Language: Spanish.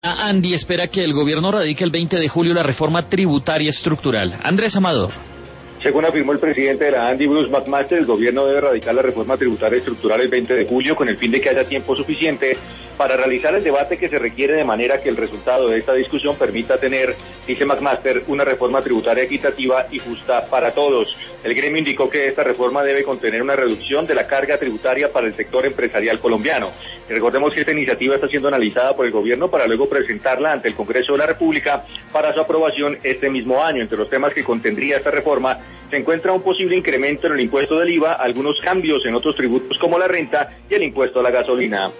Andy espera que el gobierno radique el 20 de julio la reforma tributaria estructural. Andrés Amador. Según afirmó el presidente de la ANDI, Bruce McMaster, el gobierno debe erradicar la reforma tributaria estructural el 20 de julio con el fin de que haya tiempo suficiente para realizar el debate que se requiere de manera que el resultado de esta discusión permita tener, dice McMaster, una reforma tributaria equitativa y justa para todos. El gremio indicó que esta reforma debe contener una reducción de la carga tributaria para el sector empresarial colombiano. Y recordemos que esta iniciativa está siendo analizada por el gobierno para luego presentarla ante el Congreso de la República para su aprobación este mismo año. Entre los temas que contendría esta reforma se encuentra un posible incremento en el impuesto del IVA, algunos cambios en otros tributos como la renta y el impuesto a la gasolina.